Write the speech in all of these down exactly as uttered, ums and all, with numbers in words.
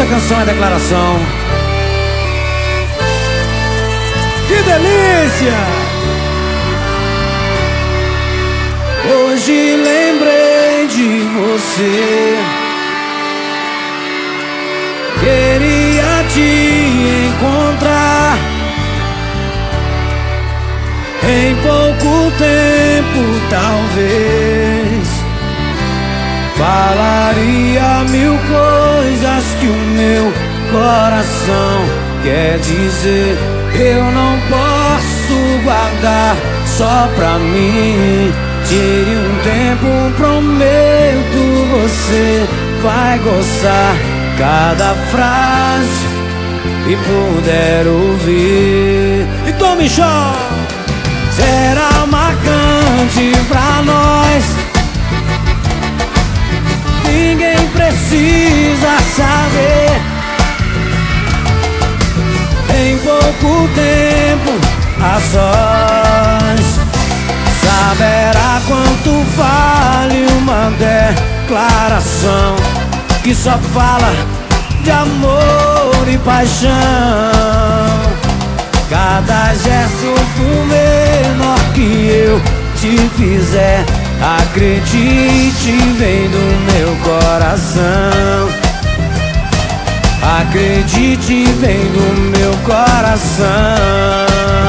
Essa canção é declaração. Que delícia! Hoje lembrei de você, queria te encontrar. Em pouco tempo talvez falaria mil coisas que o meu coração quer dizer. Eu não posso guardar só pra mim. Tire um tempo, prometo, você vai gostar cada frase e puder ouvir. Então me chama. Será marcante pra nós, ninguém precisa saber. Em pouco tempo, a sós, saberá quanto vale uma declaração que só fala de amor e paixão. Cada gesto por menor que eu te fizer, acredite, vem do meu coração. Acredite, vem do meu coração.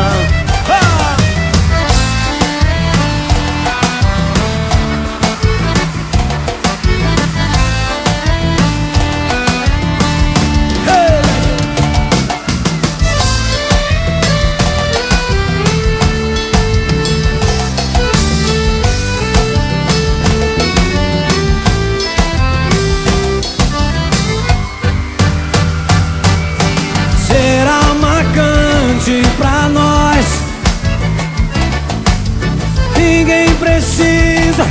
Pra nós, ninguém precisa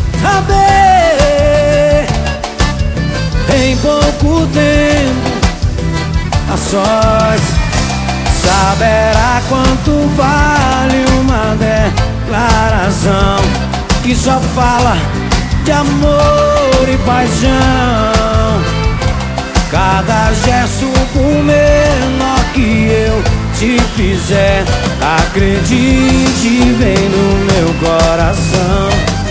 saber. Em pouco tempo, a sós, saberá quanto vale uma declaração que só fala de amor e paixão. Cada gesto, por menor que eu te fizer, acredite, vem no meu coração.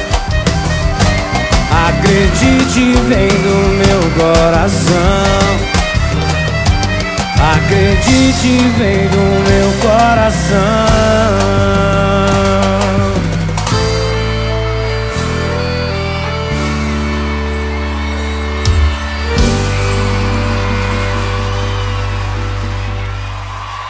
Acredite, vem no meu coração. Acredite, vem no meu coração.